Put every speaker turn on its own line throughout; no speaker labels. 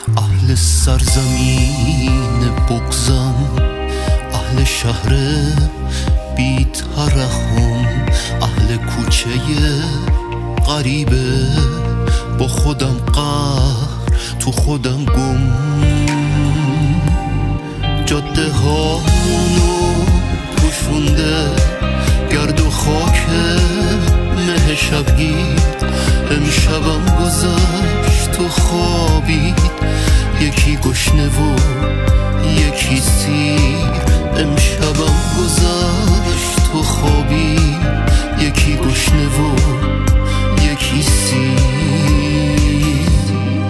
اهل سرزمین بغضم، اهل شهر بی ترحم، اهل کوچه غریبه، با خودم قهر تو خودم گم. جاده هامونو پوشونده گرد و خاک مه شبگیر، امشبم گذشت و خوابید، یکی گشنه و یکی سیر. امشبم گذشت و خوابید، یکی گشنه و یکی سیر.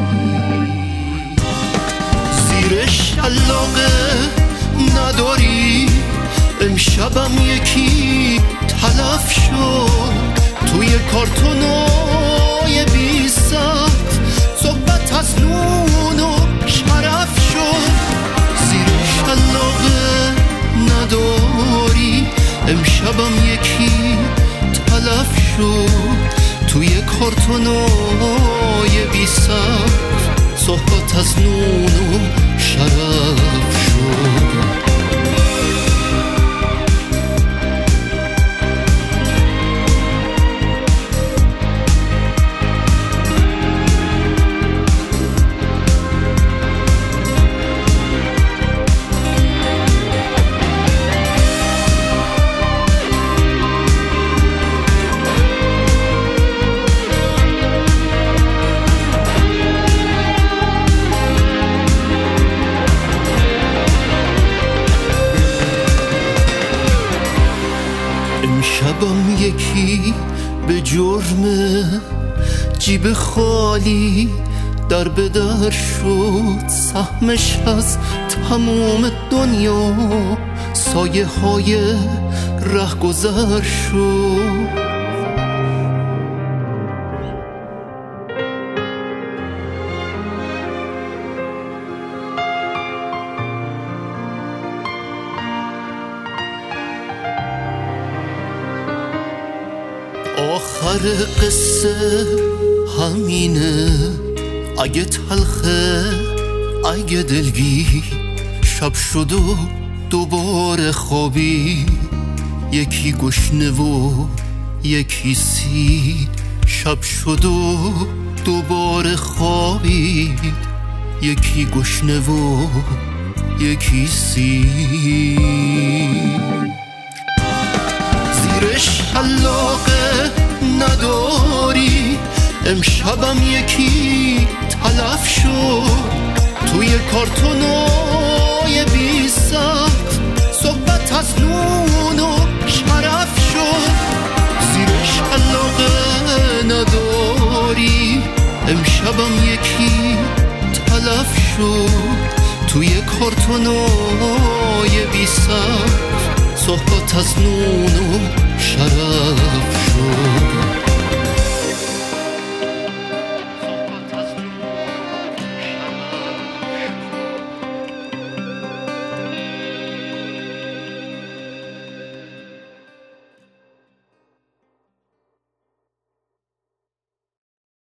زیر شلاقه نداری، امشبم یکی تلف شد توی کارتونای بی ساعت، صحبت از نون و شرف شد. زیر شلاقه نداری، امشبم یکی تلف شد توی کارتونای بی ساعت، صحبت از نون و شرف شد. امشبم یکی به جرم جیب خالی در به در شد، سهمش از تمام دنیا سایه های ره گذر شد. آخر قصه همینه، اگه تلخه اگه دلگیر، شب شد و دوباره خوابی، یکی گشنه و یکی سیر. شب شد و دوباره خوابید، یکی گشنه و یکی سیر. زیر شلاقه نداری، امشبم یکی تلف شد توی کارتونای بی ساعت، صحبت از نون و شرف شد. زیر شلاقه نداری، امشبم یکی تلف شد توی کارتونای بی ساعت، صحبت از نون و شرف